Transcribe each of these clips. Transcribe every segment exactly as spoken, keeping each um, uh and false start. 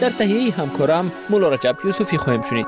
در تهیه همکارم مولا رجب یوسفی خواهیم شنید.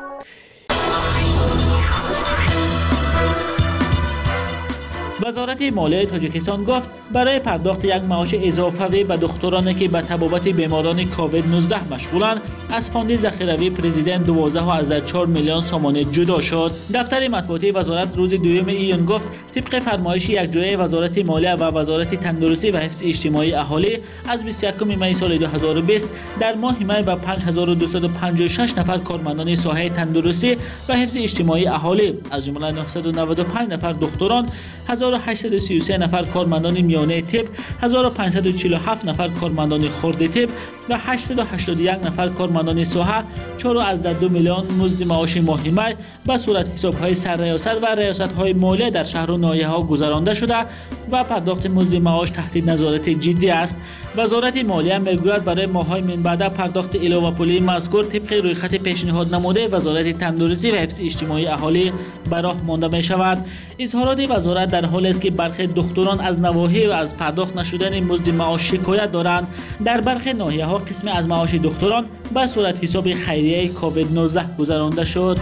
وزارت مالیه تاجیکستان گفت برای پرداخت یک معاش اضافی به دکترانی که به تبابت بیماران کووید نوزده مشغولند از فاند ذخیروی پرزیدنت دوازده و از چهار میلیون سوم جدا شد. دفتر مطبوعاتی وزارت روز دوم ایون گفت طبق فرمایش یکجایی وزارت مالیه و وزارت تندرستی و حفظ اجتماعی اهالی از بیست و یکم می سال دو هزار و بیست در ماه می به پنج هزار و دویست و پنجاه و شش نفر کارمندان ساحه تندرستی و حفظ اجتماعی اهالی از جمله نهصد و نود و پنج نفر دکتران، هزار و هشتصد و سی و سه نفر کارمندان میانه طب، هزار و پانصد و چهل و هفت نفر کارمندان خرد طب و هشتصد و هشتاد و یک نفر کارمندان ساحه چهار و دو میلیون مزد معاش ماهی می به صورت حساب‌های سرریاست و ریاست‌های مالیه در شهر و ناحیه‌ها گذرانده شده و پرداخت مزد معاش تحت نظارت جدی است. وزارت مالیه میگوید برای ماه‌های من بعد پرداخت علاوه پولی مذکور طبق رویخط پیشنهاد نموده وزارت تندرستی و حفظ اجتماعی اهالی به راه مانده می‌شود. اظهارات وزارت در حالی است که برخی دکتران از نواحی و از پرداخت نشدن مزد معاش شکایت دارند. در برخی ناحیه‌ها قسم از معاش دکتران به صورت حساب خیریه کووید نوزده گذرانده شد.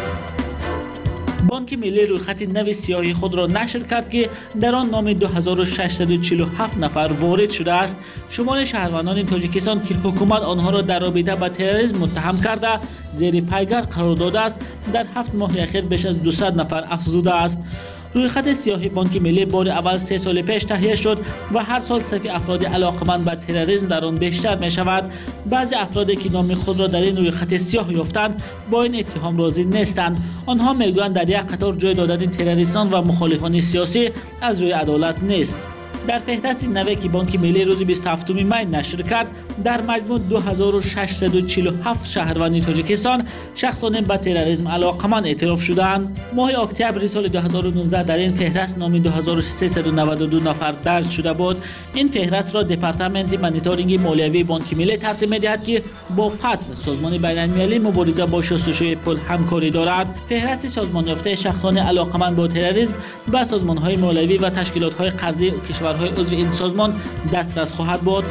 بانک ملی رویخط نو سیاهی خود را نشر کرد که در آن نام دو هزار و ششصد و چهل و هفت نفر وارد شده است. شمار شهروندان تاجیکستان که حکومت آنها را در رابطه با تروریسم متهم کرده زیر پیگر قرار داده است در هفت ماه اخیر بیش از دویست نفر افزوده است. رویخط سیاهی بانک ملی بار اول سه سال پیش تهیه شد و هر سال صف افراد علاقمند به تروریسم در آن بیشتر می شود. بعضی افرادی که نام خود را در این رویخط سیاه یافتند با این اتهام راضی نیستند. آنها میگویند در یک قطار جای دادن تروریستان و مخالفان سیاسی از روی عدالت نیست. در فهرست نوی که بانک ملی روز بیست و هفتم می نشر کرد در مجموع دو هزار و ششصد و چهل و هفت شهروند تاجیکستان شخصان به تروریسم علاقمند اعتراف شدند. ماه اکتبر سال دو هزار و نوزده در این فهرست نام دو هزار و سیصد و نود و دو نفر درج شده بود. این فهرست را دپارتمنت مانیتورینگ مالیوی بانک ملی ترتیب می‌دهد که با فتو سازمان بین‌المللی مبارزه با شستشوی پول همکاری دارد. فهرست سازمان یافته شخصان علاقمند با تروریسم به سازمان‌های مالیوی و تشکیلات‌های قرضی کشورهای عضو این سازمان دسترس خواهد بود.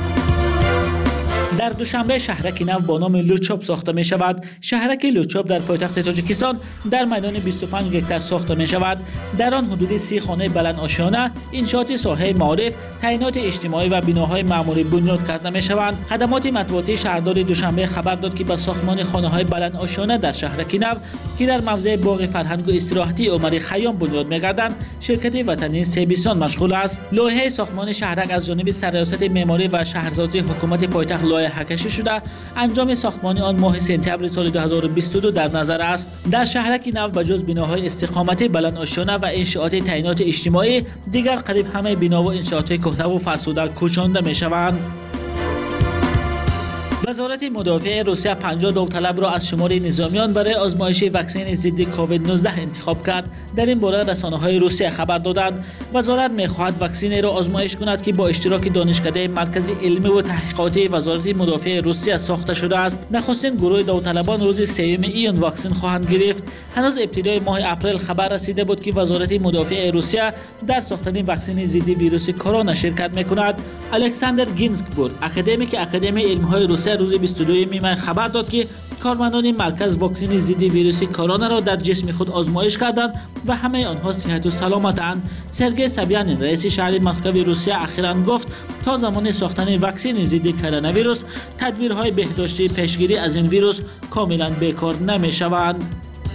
در دوشنبه شهرک نو با نام لوچوب ساخته می شود. شهرک لوچوب در پایتخت تاجیکستان در میدان بیست و پنج هکتار ساخته می شود. در آن حدود سی خانه بلند آشیانه، انشاءات ساحه معارف، تعینات اجتماعی و بناهای معمولی بنیاد کرده می شوند. خدمات مطبوعاتی شهردار دوشنبه خبر داد که به ساختمان خانه‌های بلند آشیانه در شهرک نو که در موضع باغ فرهنگ و استراحتی عمر خیام بنیاد می‌گردند، شرکت وطنی سیبیسان مشغول است. لایحه ساختمان شهرک از جانب سرریاست معماری و شهرسازی حکومت پایتخت لایحه کشی شده. انجام ساختمان آن ماه سپتامبر سال دو هزار و بیست و دو در نظر است. در شهرک نو بجز بناهای استقامتی بلند آشیانه و انشاءات تعینات اجتماعی، دیگر قریب همه بنا و انشاءات کهنه و فرسوده کوچانده می‌شوند. وزارت مدافع روسیه پنجاه داوطلب را از شمار نظامیان برای آزمایش واکسن ضد کووید نوزده انتخاب کرد. در این باره رسانه‌های روسیه خبر دادند وزارت می‌خواهد واکسن را آزمایش کند که با اشتراک دانشکده مرکز علمی و تحقیقاتی وزارت مدافع روسیه ساخته شده است. نخستین گروه داوطلبان روز سوم ایون واکسن خواهند گرفت. هنوز ابتدای ماه اپریل خبر رسیده بود که وزارت مدافع روسیه در ساختن واکسن ضد ویروس کرونا شرکت می‌کند. الکساندر گینزبورگ، اکادمیک اکادمی علم‌های روسیه روز بیست و دو می خبر داد که کارمندان مرکز واکسن ضد ویروس کرونا را در جسم خود آزمایش کردند و همه آنها صحت و سلامتند. سرگئی سابیانین، رئیس شهر مسکو روسیه، اخیراً گفت تا زمان ساختن واکسن ضد کرونا ویروس تدبیرهای بهداشتی پیشگیری از این ویروس کاملاً بیکار نمی‌شوند.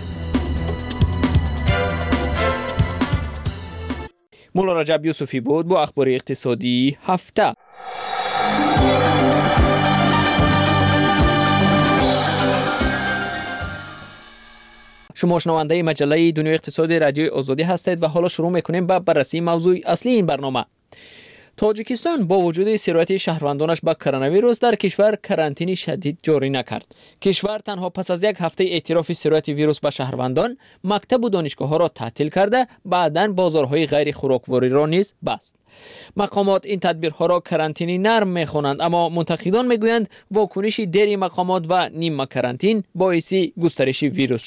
مولا رجب یوسفی بود با اخبار اقتصادی هفته. شما شنونده مجله دنیای اقتصادی رادیو آزادی هستید و حالا شروع میکنیم با بررسی موضوع اصلی این برنامه. تاجیکستان با وجود سرایت شهروندانش با کرونا ویروس در کشور کرانتین شدید جاری نکرد. کشور تنها پس از یک هفته اعتراف سرایت ویروس به شهروندان، مکتب و دانشگاه‌ها را تعطیل کرده، بعداً بازارهای غیر خوراکواری را نیز بست. مقامات این تدبیرها را کرانتینی نرم می‌خوانند، اما منتقدان میگویند واکنش دیر مقامات و نیمه کرانتین باعث گسترش ویروس شد.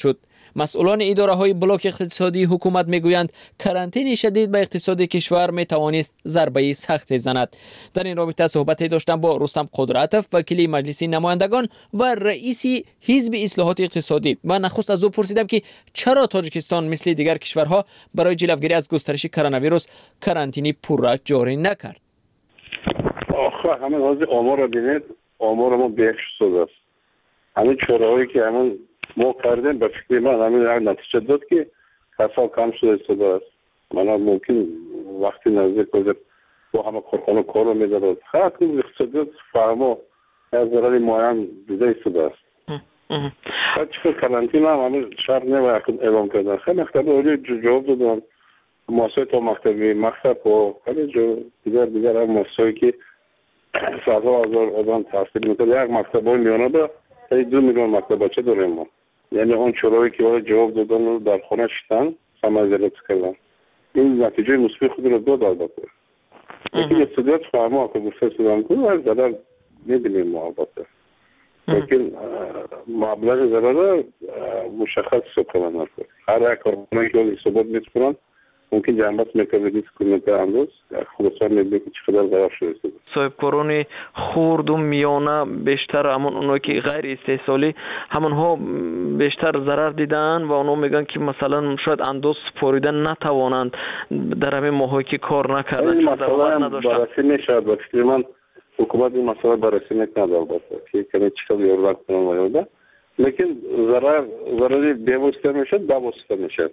مسئولان اداره های بلاک اقتصادی حکومت میگویند کرانتین شدید به اقتصاد کشور می توانست ضربه سخت زند. در این رابطه صحبت داشتم با رستم قدرتوف، وکیل مجلس نمایندگان و رئیس حزب اصلاحات اقتصادی، و نخست از او پرسیدم که چرا تاجیکستان مثل دیگر کشورها برای جلوگیری از گسترش کرونا ویروس کرانتینی پورا جاری نکرد. آخه همین حاضر آمار را بینید، آمار ما بیش شده است. همین چاره‌هایی که همین ما کردیم به فکر من همین نتیجه داد که کسا کم شده شده است. من ممکن وقتی نزدیک بودم با همه کارخانه کار رو میداد. خیلی اقتصادیات فهمو از ضرر معین دیده شده است. بعد چطور کرانتین هم همین شرط نباید اعلام کردن. خیلی مکتب اولی جواب دادن. مؤسسه تا مکتبی مکتب و خیلی جو دیگر دیگر هم مؤسسه‌ای که صدها هزار آدم تحصیل میکنه. یک مکتب های میانه به دو میلیون مکتب بچه داریم ما. یعنی اون چرایی که برای جواب دادن رو در خانه شدن سمجلت کردن. این نتیجه مثبت خود رو داد البته. لیکن استودیات فهمو که گفته شدن که از ضرر نمی‌بینیم ما البته. لیکن مبلغ ضرر مشخص کنن نکنه. هر یک کارخانه‌ای که ثبات می‌کنن ممکن جنبت میکنه دیس کنه انداز خلاصان میگه که چقدر ضرر شده. صاحب کارون خرد و میانه بیشتر همون اونایی که غیر استحصالی همونها بیشتر ضرر دیدن و اونا میگن که مثلا شاید انداز سپاریدن نتوانند در همین ماهایی که کار نکردن. این مسئله بررسی نشد و فکر من حکومت این مسئله بررسی نکنه البته که کنه چقدر یارو کنن و یارو. لیکن ضرر ضرری بی‌واسطه میشه با-واسطه میشه.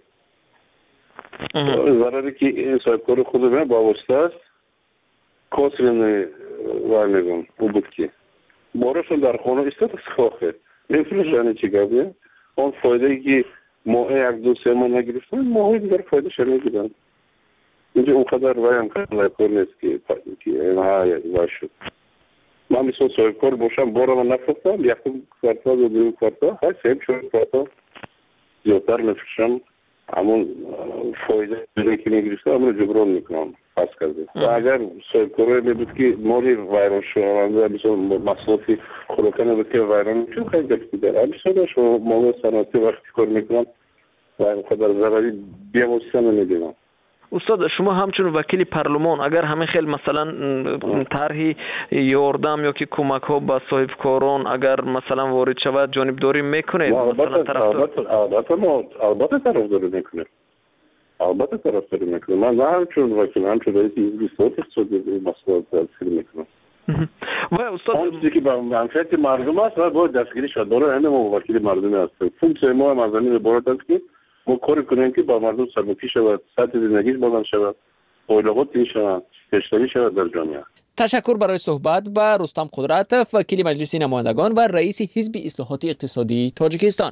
ضرری که این صاحب کار خود من با واسطه است کاسرین وارنگون او بود که بارشون در خانه استاد سخاخه نفرشانی چی گفته اون فایده که ماه یک دو سه ماه نگرفتن ماه دیگر فایده شد نگیرن اینجا اونقدر وایم کنه کار نیست که که اینها یاد شد. من مثل صاحب کار باشم بارم نفرستم یکم کارتا و دو کارتا هر سه شد کارتا زیادتر نفرشم همون فایده که میگیرسته همون جبران میکنم پس کرده و اگر صاحب کاره میبود که موری ویران شونده بسیار مصرفی خوراکنه بود که ویران چون خیلی دفتی داره بسیار داشت و موضوع صنعتی وقتی کار میکنم و خودر ضرری بی‌واسطه نمیدینم. استاد شما همچون وکیل پارلمان اگر همه خیلی مثلا طرحی یاردم یا که کمک ها به صاحب کاران اگر مثلا وارد شود جانبداری میکنید مثلا طرفدار البته ما البته طرفداری میکنیم البته طرفداری میکنیم من نه همچون وکیل همچون رئیس حزب اصلاحات اقتصادی مسئله تفسیر میکنم و استاد اون چیزی که به منفعت مردم است و باید دستگیری شد برای همه ما وکیل مردمی هستیم فونکسیون ما مردمی عبارت است که ما کاری کنیم که با مردم سرمکی شود، سطح زندگیش بلند شود، اولویت این شود، پیشروی شود در جامعه. تشکر برای صحبت با رستم قدرتوف، وکیل مجلس نمایندگان و رئیس حزب اصلاحات اقتصادی تاجیکستان.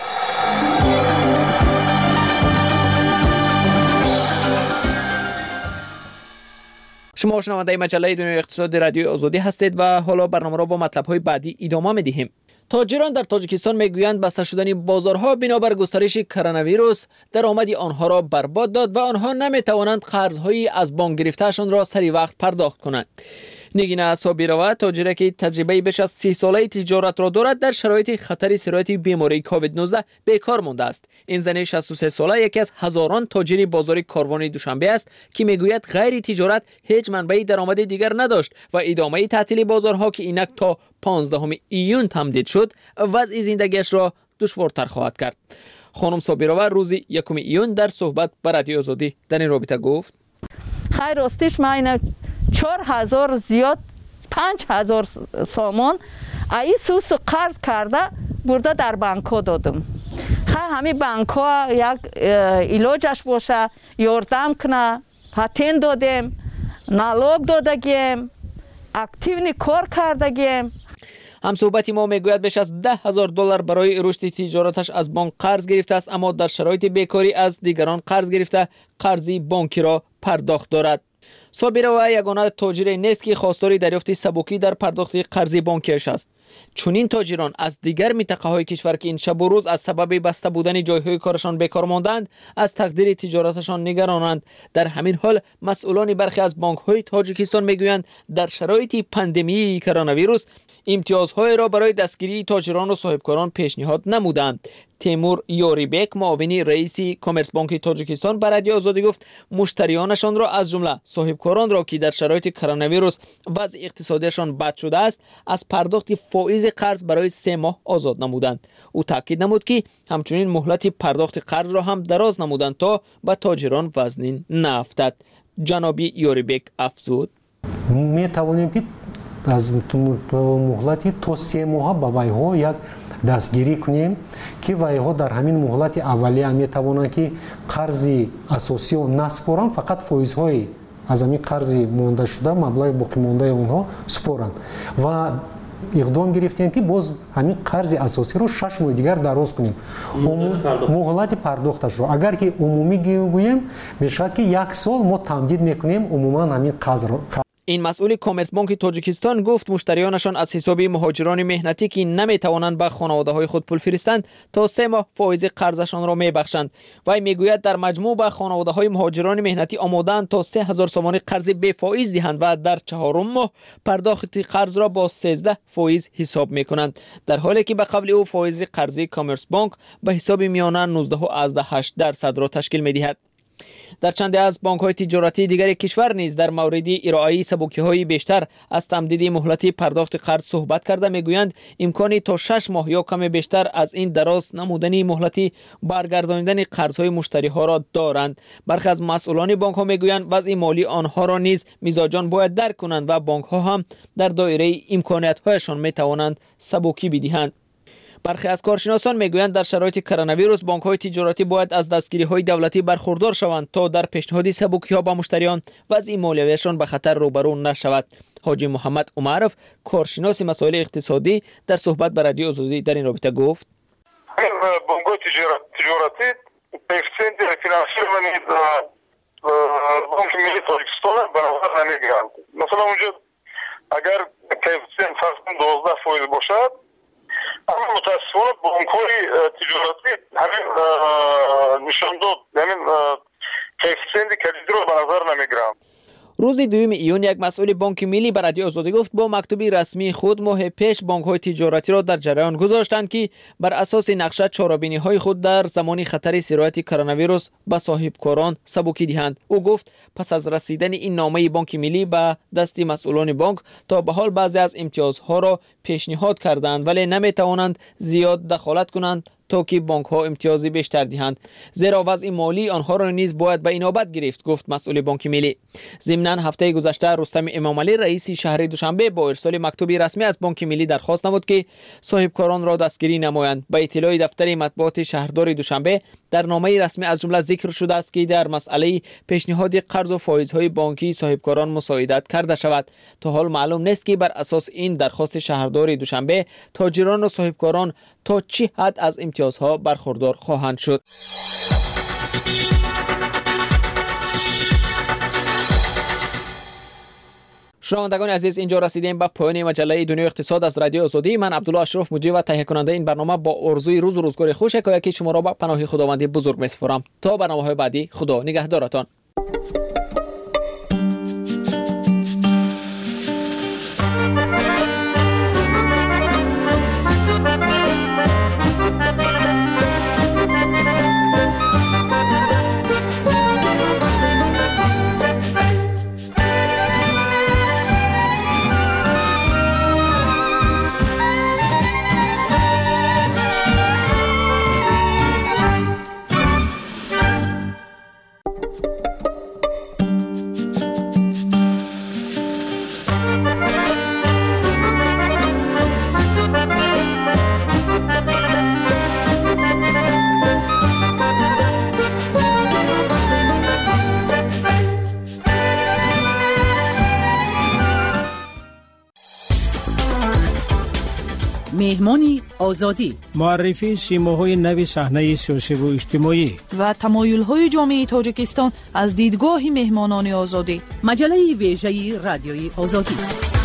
شما شنونده مجله دنیای اقتصاد رادیو آزادی هستید و حالا برنامه را با مطلب‌های بعدی ادامه می‌دهیم. تاجران در تاجیکستان میگویند بسته شدن بازارها بنابر گسترش کرونا ویروس درآمد آنها را برباد داد و آنها نمیتوانند قرض‌های از بانک گرفته‌شان را سری وقت پرداخت کنند. نگینا صابروا تاجری که تجربه بیش از سی ساله تجارت را دارد در شرایط خطر سرایت بیماری کووید نوزده بیکار مانده است. این زن شصت و سه ساله یکی از هزاران تاجر بازار کاروان دوشنبه است که میگوید غیر تجارت هیچ منبع درآمد دیگر نداشت و ادامه تعطیل بازارها که اینک تا پانزدهم ایون تمدید شد وضع زندگیش را دشوارتر خواهد کرد. خانم صابروا روز یکم ایون در صحبت با رادیو آزادی در این رابطه گفت: خیر راستش من اینا چهار هزار زیاد پنج هزار سامان ای سوس قرض کرده برده در بانک ها دادم. خیلی همین بانک ها یک علاجش باشه یاردم کنه پاتنت دادیم نالوگ دادگیم اکتیونی کار کردگیم. هم صحبتی ما میگوید بیش از ده هزار دلار برای رشد تجارتش از بانک قرض گرفته است اما در شرایط بیکاری از دیگران قرض گرفته قرضی بانکی را پرداخت دارد. صابر و یگانه تاجر نیست که خواستار دریافت سبوکی در پرداخت قرض بانکیش است. چون این تاجران از دیگر منطقه‌های کشور که این شب و روز از سبب بسته بودن جایهای کارشان بیکار ماندند از تقدیر تجارتشان نگرانند. در همین حال مسئولان برخی از بانک‌های تاجیکستان میگویند در شرایط پاندمی کرونا ویروس امتیازهای را برای دستگیری تاجران و صاحبکاران پیشنهاد نمودند. تیمور یوریبک معاون رئیس کامرس بانک تاجیکستان بر رادیو آزادی گفت مشتریانشان را از جمله صاحبکاران را که در شرایط کرونا ویروس وضع اقتصادیشان بد شده است از پرداخت فایز قرض برای سه ماه آزاد نمودند. او تاکید نمود که همچنین مهلت پرداخت قرض را هم دراز نمودند تا به تاجران وزن نیفتد. جنابی یوریبک افزود می توانیم که از مهلتی تا سه ماه به ویها یک دستگیری کنیم که ویها در همین مهلت اولیه می توانند که قرض اساسی و نسپارند، فقط فایزهای از همین قرض مانده شده مبلغ باقی مانده اونها سپارند و اقدام گرفتیم که باز همین قرض اساسی رو شش ماه دیگر دراز کنیم مهلت پرداختش رو. اگر که عمومی گوییم میشه که یک سال ما تمدید میکنیم عموما همین قرض رو. این مسئول کامرس بانک تاجیکستان گفت مشتریانشان از حساب مهاجران مهنتی که نمیتوانند به خانواده‌های خود پول فرستند تا سه ماه فایز قرضشان را میبخشند. وی میگوید در مجموع به خانواده‌های مهاجران مهنتی آماده‌اند تا سه هزار سومان قرض بی فایز دهند و در چهارم ماه پرداخت قرض را با سیزده فایز حساب میکنند، در حالی که به قبل او فایز قرضی کامرس بانک به حساب میانه نوزده و هشت درصد را تشکیل میدهد. در چند از بانک‌های تجارتی دیگر کشور نیز در مورد ارائه سبوکی‌های بیشتر از تمدید مهلت پرداخت قرض صحبت کرده میگویند امکانی تا شش ماه یا کم بیشتر از این دراز نمودن مهلت برگردانیدن قرض‌های مشتری‌ها را دارند. برخی از مسئولان بانک‌ها میگویند وضع مالی آنها را نیز میزاجان باید درک کنند و بانک‌ها هم در دایره امکانات‌هایشان میتوانند سبوکی بدهند. برخی از کارشناسان میگویند در شرایط کرونا ویروس بانک‌های تجارتی باید از دستگیری‌های دولتی برخوردار شوند تا در پیشنهاد سبوکی‌ها به مشتریان وضع مالیویشان به خطر روبرو نشود. حاجی محمد عمرف کارشناس مسائل اقتصادی در صحبت با رادیو آزادی در این رابطه گفت بانک‌های تجارتی کوفیشنت فینانسیری بانک ملی تاجیکستان برابر نمیگیرند. مثلا اونجا اگر کوفیشنت فرض دوازده فایز باشد اما متاسفانه بانک‌های تجارتی همین نشان داد همین کوفیشنت کلیدی رو به نظر نمیگیرند. روز دوم ایون یک مسئول بانک ملی به رادیو آزادی گفت با مکتوب رسمی خود ماه پیش بانک‌های تجارتی را در جریان گذاشتند که بر اساس نقشه چاره‌بینی‌های خود در زمان خطر سرایت کرونا ویروس به صاحبکاران سبوکی دهند. او گفت پس از رسیدن این نامه بانک ملی به دست مسئولان بانک تا به حال بعضی از امتیازها را پیشنهاد کردند ولی نمی‌توانند زیاد دخالت کنند تا که بانک ها امتیازی بیشتر دهند، زیرا وضع مالی آنها را نیز باید به اینابت گرفت، گفت مسئول بانک ملی. ضمناً هفته گذشته رستم امام علی رئیس شهر دوشنبه با ارسال مکتوبی رسمی از بانک ملی درخواست نمود که صاحبکاران را دستگیری نمایند. به اطلاع دفتر مطبوعات شهردار دوشنبه در نامه رسمی از جمله ذکر شده است که در مسئله پیشنهاد قرض و فایزهای بانکی صاحبکاران مساعدت کرده شود. تا حال معلوم نیست که بر اساس این درخواست شهردار دوشنبه تاجران و صاحبکاران تا چه حد از امتیازها برخوردار خواهند شد. شنوندگان عزیز، اینجا رسیدیم به پایان مجله دنیای اقتصاد از رادیو آزادی. من عبدالله اشرف مجری و تهیه کننده این برنامه با آرزوی روز و روزگار خوش که شما را به پناه خداوند بزرگ می‌سپارم. تا برنامه‌های بعدی، خدا نگهدارتان. مهمان آزادی، معرفی سیماهای نو صحنه سیاسی و اجتماعی و تمایل‌های جامعه تاجیکستان از دیدگاه مهمانان آزادی. مجله ویژه رادیوی آزادی.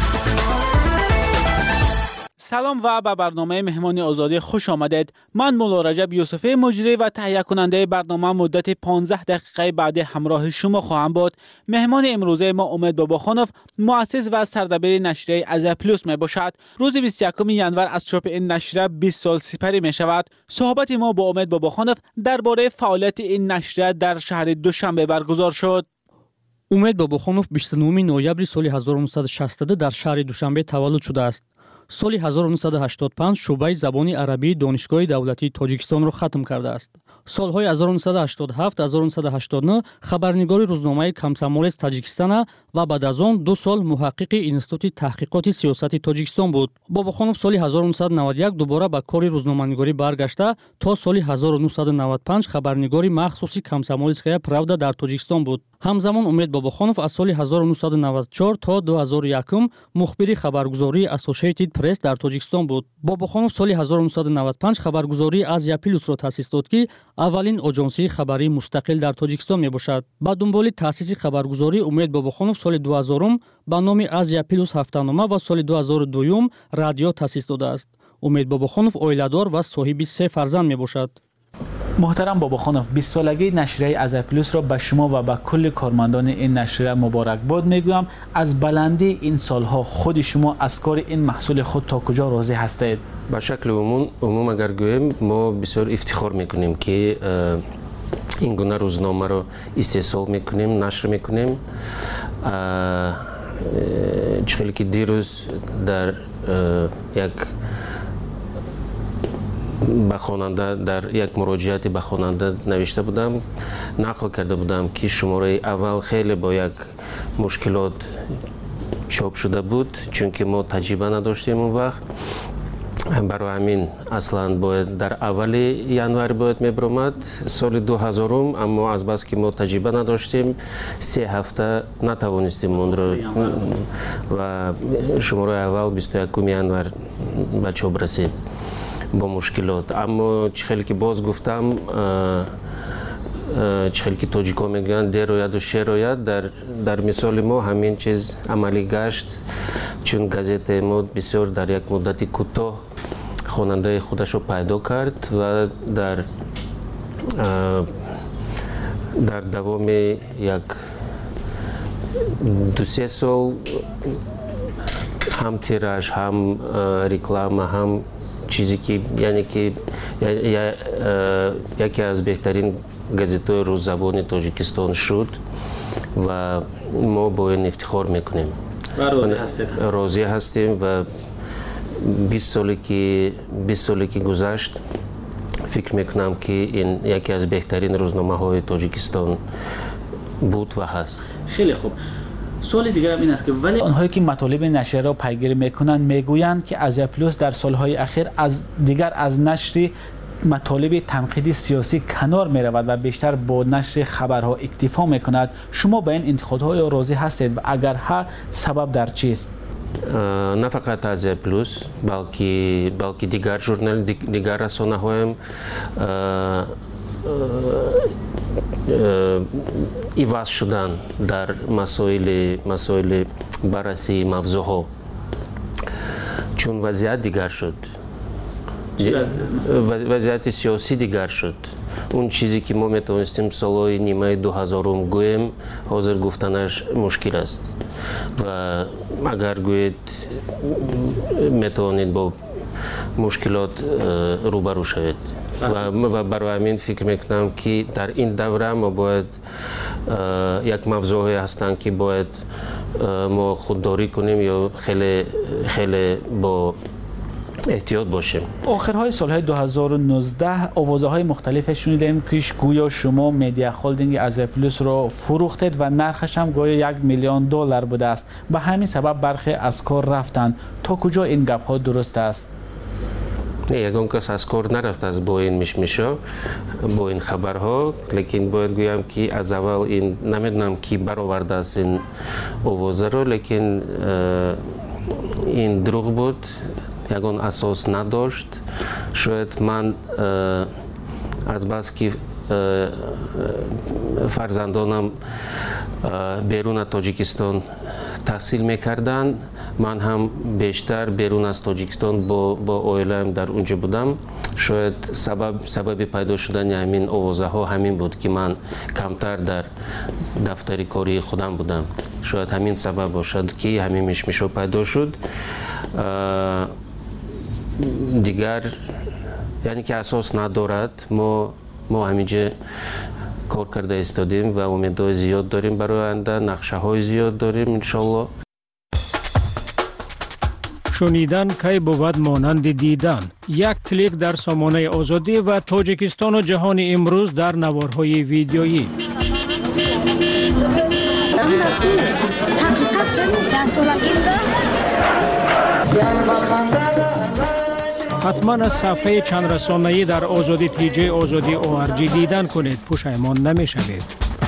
سلام و به برنامه مهمان آزادی خوش آمدید. من مولا رجب یوسفی مجری و تهیه کننده برنامه مدت پانزده دقیقه بعد همراه شما خواهم بود. مهمان امروزه ما امید باباخانوف، مؤسس و سردبیر نشریه آزیا پلوس می باشد. روز بیست و یکم ژانویه از چاپ این نشریه بیست سال سپری می شود. صحبت ما با امید باباخانوف درباره فعالیت این نشریه در شهر دوشنبه برگزار شد. امید باباخانوف بیست و نهم نوامبر سال هزار و نهصد و شصت در شهر دوشنبه تولد شده است. سال هزار و نهصد و هشتاد و پنج شعبه زبان عربی دانشگاه دولتی تاجیکستان را ختم کرده است. سالهای هزار و نهصد و هشتاد و هفت تا هزار و نهصد و هشتاد و نه خبرنگار روزنامه کمسمول تاجیکستان و بعد از آن دو سال محقق اینستیتوت تحقیقات سیاسی تاجیکستان بود. باباخانوف سال هزار و نهصد و نود و یک دوباره به کار روزنامه‌نگاری برگشته تا سال هزار و نهصد و نود و پنج خبرنگار مخصوصی کمسمولسکایا правда در تاجیکستان بود. همزمان امید باباخانوف از سال هزار و نهصد و نود و چهار تا دو هزار و یک مخبر خبرگزاری اسوسییتد پرس در تاجیکستان بود. باباخانوف سال هزار و نهصد و نود و پنج خبرگزاری آزیا پلوس را تأسیس داد که اولین آژانسی خبری مستقل در تاجیکستان می باشد. با دنبال تأسیس خبرگزاری امید باباخانوف سال دو هزار با نام آزیا پلوس هفته‌نامه و سال دو هزار و دو رادیو تأسیس داده است. امید باباخانوف عائله‌دار و صاحب سه فرزند می باشد. محترم باباخانوف، بیست سالگی نشریه آزیا پلوس را به شما و به کل کارمندان این نشریه مبارکباد میگویم. از بلندی این سالها خود شما از کار این محصول خود تا کجا راضی هستید؟ به شکل عموم عموم اگر گویم ما بسیار افتخار میکنیم که این گونه روزنامه را استحصال میکنیم، نشر میکنیم. چخیلی که دیروز در یک به خواننده در یک مراجعه به خواننده نوشته بودم، نقل کرده بودم که شماره اول خیلی با یک مشکلات چاپ شده بود چون که ما تجربه نداشتیم اون وقت. برای همین اصلا باید در اول ژانویه باید میبرامد سال دو هزار، اما از بس که ما تجربه نداشتیم سه هفته نتوانستیم اون را و شماره اول بیست و یکم ژانویه به چاپ رسید با مشکلات. اما چخیلی که باز گفتم چخیلی که تاجیکا میگن دیر آید و شیر آید، در, در مثال ما همین چیز عملی گشت چون گازت ما بسیار در یک مدت کوتاه خواننده خودش رو پیدا کرد و در در دوام یک دو سه سال هم تیراژ هم رکلام هم چیزی که یعنی که یکی از بهترین گازت‌های روززبان تاجیکستان شد و ما با این افتخار میکنیم و راضی هستیم. راضی هستیم و بیست سالی که بیست سالی که گذشت فکر میکنم که این یکی از بهترین روزنامه‌های تاجیکستان بود و هست. خیلی خوب. سوال دیگر هم این است که ولی آنهایی که مطالب نشریه را پیگیری میکنند میگویند که آزیا پلوس در سالهای اخیر از دیگر از نشر مطالب تنقیدی سیاسی کنار می رود و بیشتر با نشر خبرها اکتفا میکند. شما به این انتقادهای راضی هستید و اگر ها سبب در چیست؟ نه فقط آزیا پلوس بلکه بلکه دیگر ژورنال دیگر رسانه‌ها هم ایواز شدن در مسائل مسائل بررسی موضوعها چون وضعیت دیگر شد، وضعیت سیاسی دیگر شد. اون چیزی که ما میتونستیم سالهای نیمه دو هزارم گویم حاضر گفتنش مشکل است و اگر گوید میتونید با مشکلات روبرو شوید و برای همین فکر میکنم که در این دوره ما باید یک موضوعی هستند که باید ما خودداری کنیم یا خیلی خیلی با احتیاط باشیم. آخرهای سالهای دو هزار و نوزده آوازهای مختلف شنیدیم که گویا شما مدیا هولدینگ آزیا پلوس را فروختید و نرخش هم گویا یک میلیون دلار بوده است. به همین سبب برخی از کار رفتند. تا کجا این گپ ها درست است؟ نه، یکم کس از کار نرفت از با این مشمشا با این خبرها، لیکن باید گویم که از اول این نمیدونم کی برآورده است این آوازه رو، لیکن این دروغ بود. ягон асос надошт. Шояд ман аз бас ки фарзандонам берун аз Тоҷикистон таҳсил мекарданд, ман ҳам бештар берун аз Тоҷикистон бо оилаам дар унҷа будам. Шояд сабаби пайдо шудани ҳамин овозаҳо ҳамин буд, ки ман камтар дар дафтари кории худам будам. Шояд ҳамин сабаб бошад, ки ҳамин мишмишҳо пайдо шуд. Дигар яъне ки асос надорад, мо мо ҳаминҷа кор карда истодем ва умедҳои зиёд дорем барои оянда, нақшаҳои зиёд дорем иншоалло. шунидан кай бувад монанди дидан. Як клик дар сомонаи озодӣ ва Тоҷикистону ҷаҳони имрӯз дар наворҳои видеоӣ. ҳатман аз сафҳаи чандрасонаӣ дар озодӣ тиҷаи озодӣ о ар ҷи дидан кунед, пушаймон намешавед.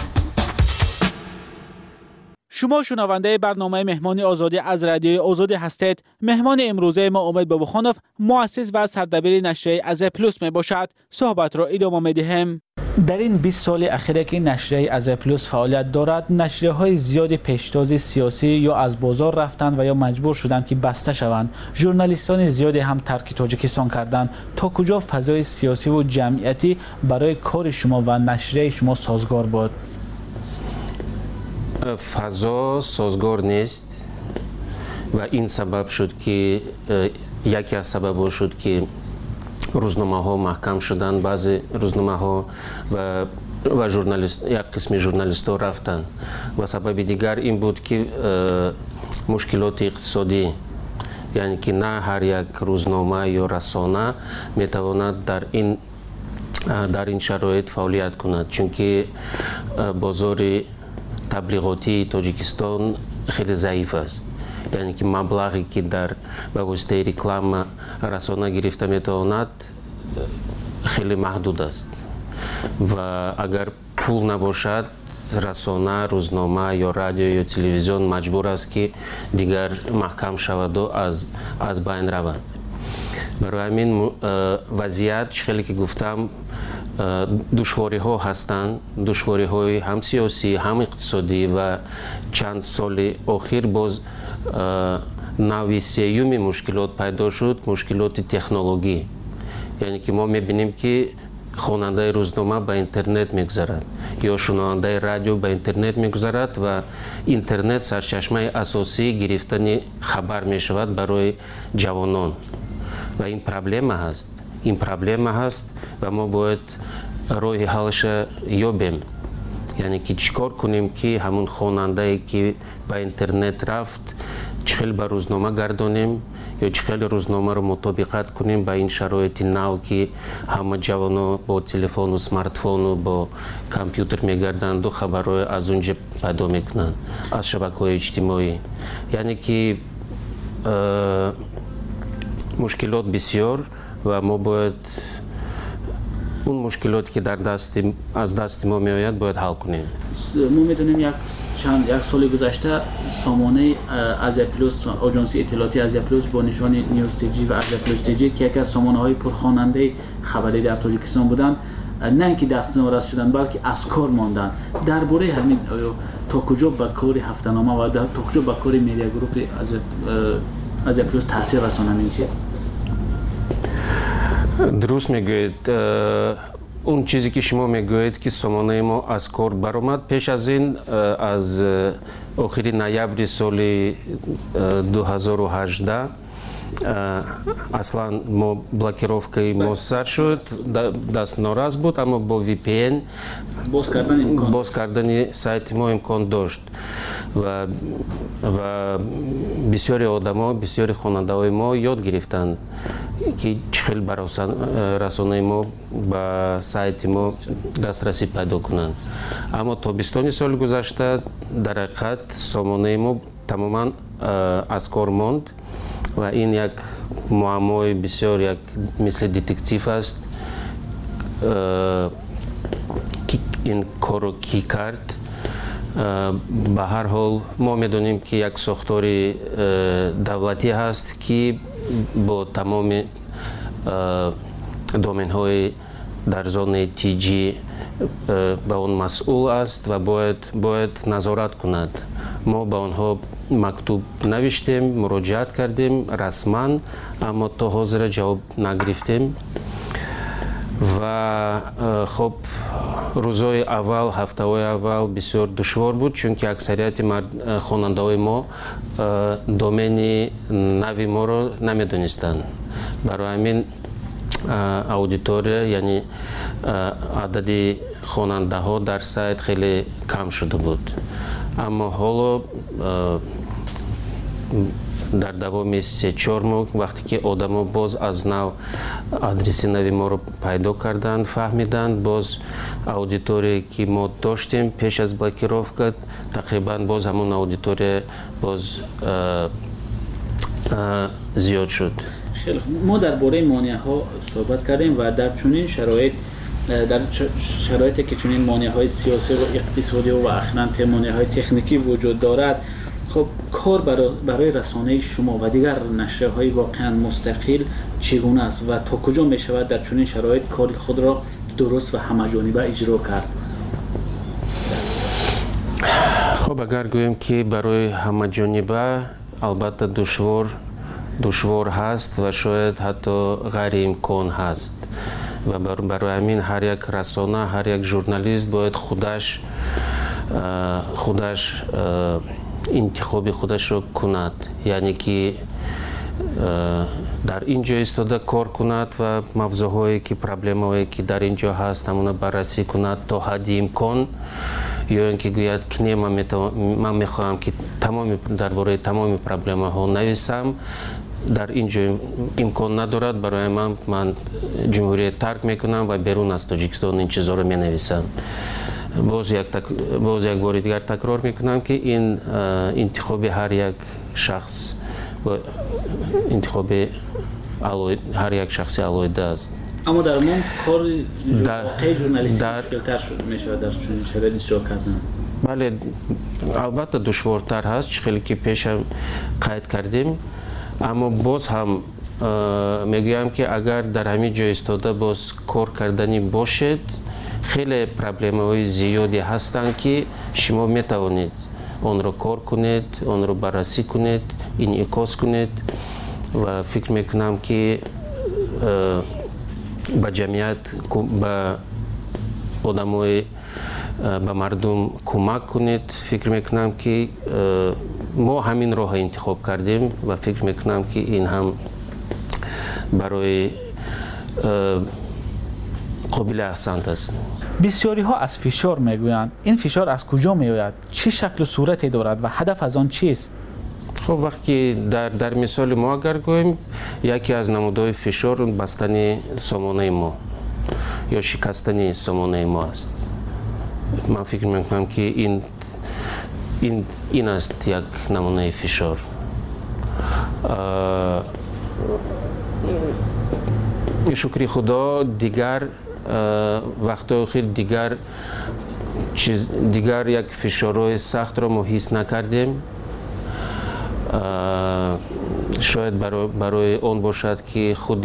شما شنونده برنامه مهمان آزادی از رادیوی آزادی هستید. مهمان امروزه ما امید بابخانوف مؤسس و سردبیر نشریه از پلوس می باشد. صحبت را ادامه می دهیم. در این بیست سال اخیر که نشریه از پلوس فعالیت دارد، نشریه های زیادی پیشتاز سیاسی یا از بازار رفتند و یا مجبور شدند که بسته شوند. ژورنالیستان زیادی هم ترک تاجیکستان کردند. تا کجا فضای سیاسی و جمعیتی برای کار شما و نشریه شما سازگار بود؟ فضا سازگار نیست و این سبب شد که یکی از سبب شد که روزنامه ها محکم شدن، بعضی روزنامه ها و و ژورنالیست یک قسم ژورنالیست ها رفتن و سبب دیگر این بود که مشکلات اقتصادی، یعنی که نه هر یک روزنامه یا رسانه میتواند در این در این شرایط فعالیت کند، چون که بازار تبلیغاتی تاجیکستان خیلی ضعیف است. یعنی که مبلغی که در به واسطه رکلام رسانه گرفته میتواند خیلی محدود است و اگر پول نباشد رسانه، روزنامه یا رادیو یا تلویزیون مجبور است که دیگر محکم شود و از از بین رود. برای همین وضعیت خیلی که گفتم دشواری ها هستند، دشواری های هم سیاسی هم اقتصادی و چند سال اخیر باز نوع سیوم مشکلات پیدا شد، مشکلات تکنولوژی. یعنی که ما میبینیم که خواننده روزنامه به اینترنت میگذرد یا شنونده رادیو به اینترنت میگذرد و اینترنت سرچشمه اساسی گرفتن خبر میشود برای جوانان و این پرابلم هست. این پرابلم هست و ما باید روی حلش یابیم. یعنی که چیکار کنیم که همون خواننده که به اینترنت رفت چخیل به روزنامه گردانیم یا چخیل روزنامه رو مطابقت کنیم با این شرایط نو که همه جوانا با تلفن و سمارتفون و با کامپیوتر میگردند و خبرهای از اونجا پیدا میکنند از شبکه‌های اجتماعی. یعنی که مشکلات بسیار و ما باید اون مشکلاتی که در دست از دست ما میآید باید حل کنیم. ما میدونیم یک چند یک سال گذشته سامانه آزیا پلوس، آژانس اطلاعاتی آزیا پلوس با نشان نیوز تیجی و آزیا پلوس تیجی که یکی از سامانه های پرخواننده خبری در تاجیکستان بودند، نه اینکه دست نوراست شدن بلکه از کار ماندن. درباره همین تا کجا به کار هفته‌نامه و تا کجا به کار میدیا گروپ آزیا پلوس تاثیر رسانه این چیز؟ درست میگوید. اون چیزی که شما میگوید که سامانه ما از کار برآمد، پیش از این از آخر نوامبر سال دو هزار و هجده اصلا ما بلاکировкаи ما سر شد، دست ناراض بود، اما با وی پی ان باز کردن امکان باز کردن سایت ما امکان داشت و و بسیاری آدما، بسیاری خواننده‌های ما یاد گرفتند که چخیل بر رسانه ما به سایت ما دسترسی پیدا کنند. اما تابستان سال گذشته در حقیقت سامانه ما تماما از کار ماند و این یک معمای بسیار یک مثل دتکتیو است که این کارو کی کرد. به هر حال ما میدونیم که یک ساختار دولتی هست که با تمام доменҳои дар зонаи тиҷӣ ба он масъул аст ва бояд бояд назорат кунад. мо ба онҳо мактуб навиштем, муроҷиат кардем расман, аммо то ҳозира ҷавоб нагирифтем. ва хоб рӯзҳои аввал, ҳафтаҳои аввал бисёр душвор буд, чунки аксарияти хонандаҳои мо домени нави моро намедонистанд. барои ҳамин аудитория, яъни адади хонандаҳо дар сайт хеле кам шуда буд. аммо ҳоло дар давоми се чор моҳ вақте ки одамо боз аз нав адреси нави моро пайдо карданд, фаҳмиданд, боз аудитория ки мо доштем пеш аз блокировка, тақрибан боз ҳамон аудитория боз зиёд шуд. мо дар бораи монеаҳо суҳбат кардем ва дар чунин шароит дар шароите ки чунин монеаҳои сиёсӣ ва иқтисодӣ ва ахиран монеаҳои техникӣ вуҷуд дорад, خب کار برای رسانه شما و دیگر نشریه‌های واقعا مستقل چگونه است و تا کجا می شود در چنین شرایط کار خود را درست و همه‌جانبه اجرا کرد؟ خب اگر گوییم که برای همه‌جانبه البته دشوار دشوار هست و شاید حتی غیر امکان هست و برای همین هر یک رسانه، هر یک ژورنالیست باید خودش خودش انتخاب خودش رو کند، یعنی که در اینجا ایستاده کار کند و موضوعهایی که پرابلم‌هایی که در اینجا هست همون بررسی کند تا حد امکان، یا اینکه گوید که نه من میخواهم که تمام درباره تمام پرابلم‌ها نویسم، در اینجا امکان ندارد، برای من من جمهوریت ترک میکنم و بیرون از تاجیکستان این چیزا رو مینویسم. باز یک تک... باز یک بار دیگر تکرار میکنم که این انتخاب هر یک شخص و انتخاب علوی... هر یک شخص علایده است. اما در من کار واقعی ژورنالیستی مشکل‌تر میشه در چنین شرایطی اجرا کردن. بله البته دشوارتر هست، خیلی که پیش هم قید کردیم، اما باز هم میگویم که اگر در همین جای ایستاده باز کار کردنی باشد، خیلی پرابلم‌های زیادی هستند که شما میتوانید آن را کار کنید، آن را بررسی کنید، انعکاس کنید و فکر میکنم که به جمعیت، به آدمای، به مردم کمک کنید. فکر میکنم که ما همین راه انتخاب کردیم و فکر میکنم که این هم برای قابل احسان است. بسیاری ها از فشار میگویند. این فشار از کجا میآید؟ چه شکل و صورتی دارد و هدف از آن چیست؟ خب وقتی در در مثال ما اگر گوییم، یکی از نمودهای فشار بستن سامانه ما یا شکستن سامانه ما است. من فکر میکنم که این این این است یک نمونه فشار. شکر خدا دیگر وقتا خیلی دیگر چیز دیگر یک فشارهای سخت را ما حس نکردیم. شاید برای برای اون باشد که خود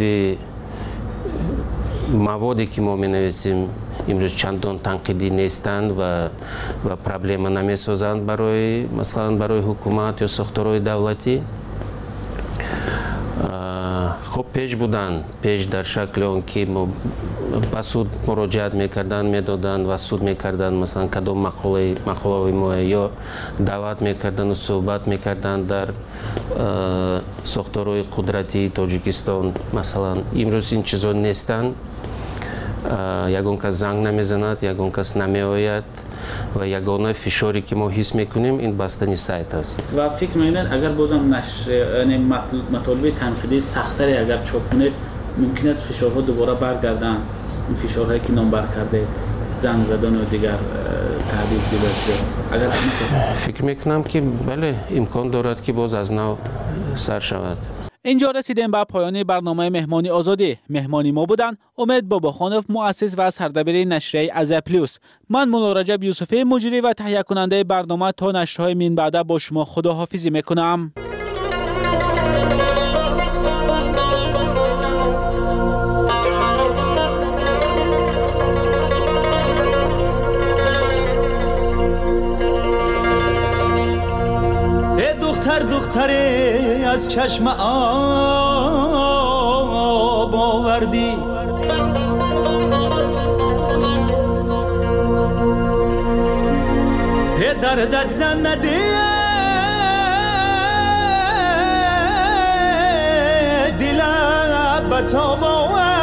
موادی که ما می نویسیم امروز چندان تنقیدی نیستند و و پرابلم نمی سازند برای مثلا برای حکومت یا ساختارهای دولتی. خب پیش بودن، پیش در شکل اون که ما به سود مراجعت میکردن، میدادن و سود میکردن، مثلا کدام مقاله مقاله ما یا دعوت میکردن و صحبت میکردن در ساختارهای قدرتی تاجیکستان. مثلا امروز این چیزا نیستن، یگان کس زنگ نمیزند، یگان کس نمیآید و یگانه فشاری که ما حس میکنیم این بستن سایت است. و فکر میکنید اگر بازم نشر یعنی مطالب تنقیدی سختری اگر چاپ کنید ممکن است فشارها دوباره برگردن، این فشارهایی که نام بر کرده، زنگ زدن و دیگر تهدید دیگر اگر فکر میکنم که بله امکان دارد که باز از نو سر شود. اینجا رسیدیم به پایان برنامه مهمانی آزادی. مهمانی ما بودن امید باباخانوف، مؤسس و سردبیر نشریه ازا پلوس. من مولا رجب یوسفی مجری و تهیه کننده برنامه تا نشرهای من بعد با شما خداحافظی میکنم. قطره از چشم آب آوردی. دردت زن ندی دلم به تو باور